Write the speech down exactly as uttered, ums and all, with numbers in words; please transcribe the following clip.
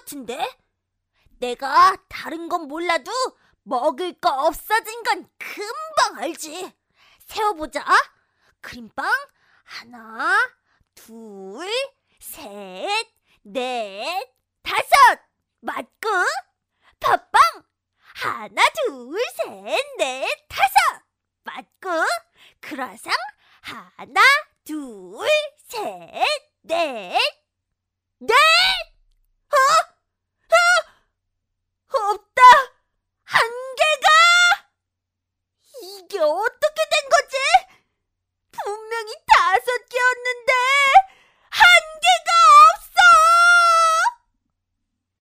같은데? 내가 다른 건 몰라도 먹을 거 없어진 건 금방 알지. 세어보자. 크림빵 하나, 둘, 셋, 넷, 다섯. 맞고 팥빵 하나, 둘, 셋, 넷,